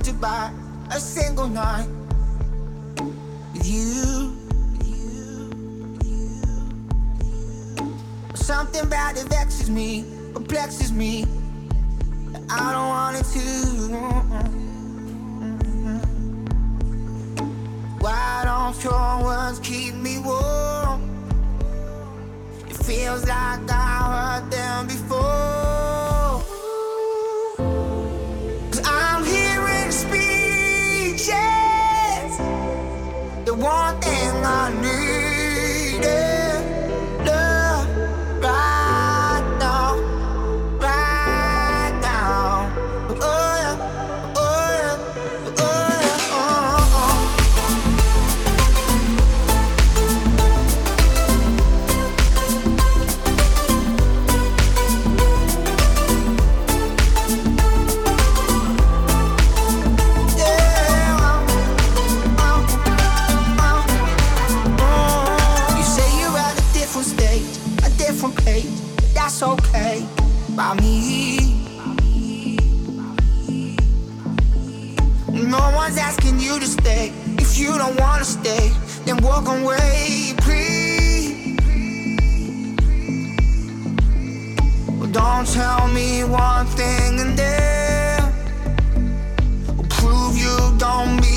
to buy a single night with you. Something about it vexes me, perplexes me. I don't want it to. Why don't your words keep me warm? It feels like I heard them before. 'Cause I'm hearing speeches, the one thing I need is love right now, right now. Oh yeah, oh yeah, oh yeah, oh, oh. That's okay by me. No one's asking you to stay. If you don't wanna stay, then walk away, please. Well, don't tell me one thing and then prove you don't mean